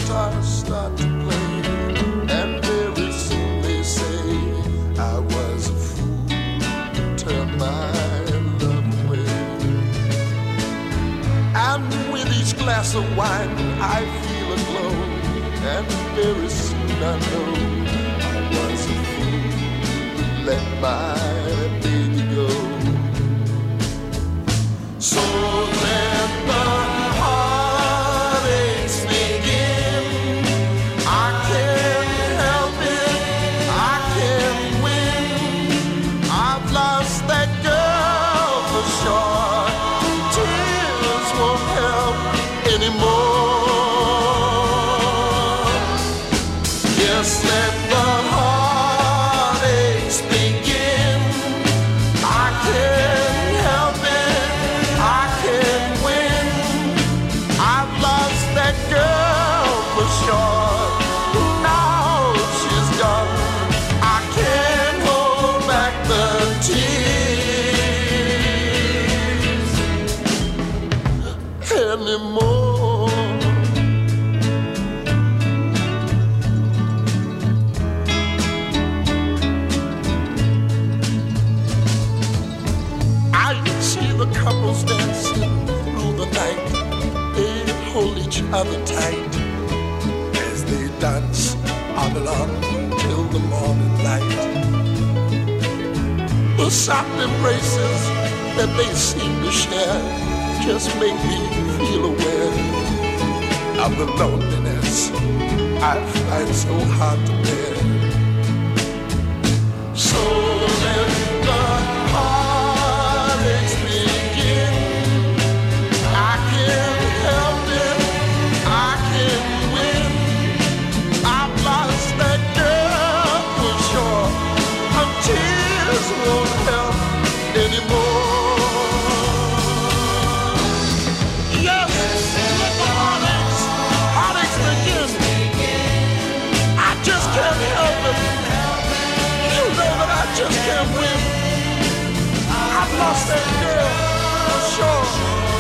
guitars start to play, and very soon they say I was a fool to turn my love away. And with each glass of wine I feel a glow, and very soon I know I was a fool to let my baby go. So let the heartaches begin. I can't help it, I can't win. I've lost that girl for sure. Tears won't help anymore. Yes, let the heartaches begin. I can't help it, I can't win. I've lost that girl for sure. Now she's gone, I can't hold back the tears anymore. I see the couples dancing through the night. They hold each other tight as they dance on and on till the morning light. The soft embraces that they seem to share just make me feel aware of the loneliness I find so hard to bear. So let the heartaches begin. I can't help it, I can't win. I've lost that girl for sure. Her tears won't help anymore. Yes, let the heartaches begin. I just can't help it. You know that I just can't win. I've lost that girl for sure.